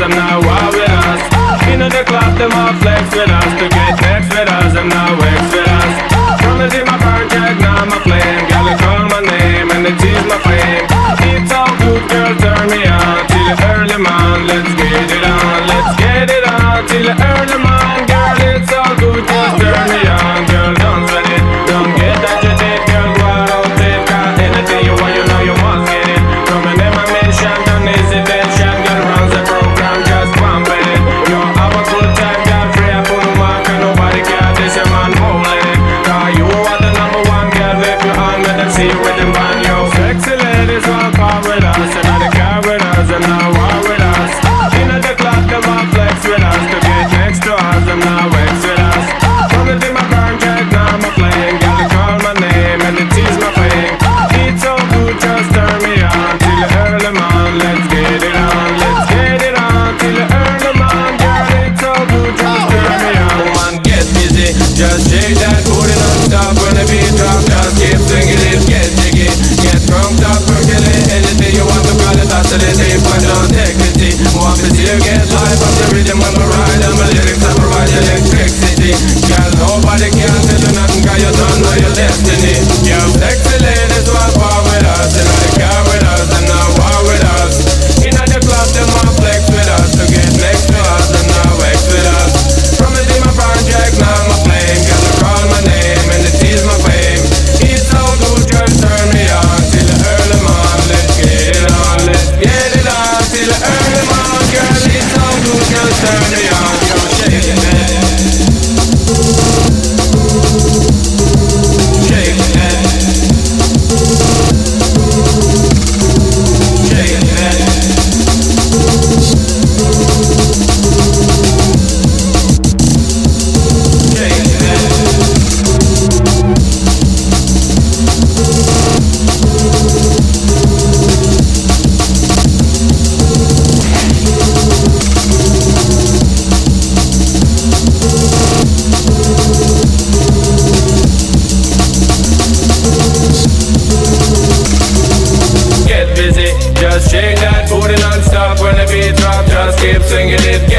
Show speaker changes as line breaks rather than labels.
them now war with us. In the club, them all flex with us. To get next with us, them now vex with us. From the team, my project, now my flame. Girl, they call my name and they tease my fame. It's all good, girl, turn me on. Till the early morn, let's get it on. Let's get it on, till the early morn. Girl, it's all good, just turn me on. Girl, don't sweat it, don't get agitated. Girl, go out there, got anything you want, you know you must get it. From an emanation, don't hesitation. Girl, runs the program, just pump it. You have a good time, girl, free up on the mark. And nobody care, this your man holding it. Cause you are the number one, girl, if you're on, let them see you with them band. Yo, sexy ladies walk out with us. And now they care with us, and now war with us. In the club, them all flex with us. To get next to us, them now vex with us. From the team, my contract, now my flame. Girl, they call my name and they tease my fame. It's so good, just turn me on. Till the early morn, let's get it on. Let's get it on, till the early morn. Girl, it's so good, just turn me on. Woman, get busy, just shake that booty non-stop. When the beat drop, just keep singing it, get jiggy. Get drunk, up, percolate, anything you want to call it oscillate. But don't take pity. Want to see you get live from the rhythm when we ride. And my lyrics I provide electricity. Girl, nobody can tell you nothing, cause you don't know your destiny. You sexy ladies walk war with us. And they care with us, and now war with us. In the club, them all flex with us. To get next to us, and now vex with us. From the team, my project, now my flame. Girl, they call my name, and they tease my fame. It's so good, just turn me on. Till the early morn, let's get it on. Let's get it on, till the early morn. Girl, it's so good, just turn me on. Yo, shake it, man. Shake it, man. Shake it, man. Shake it, man. Get busy, just shake that booty non-stop. When the beat drop, just keep singing it.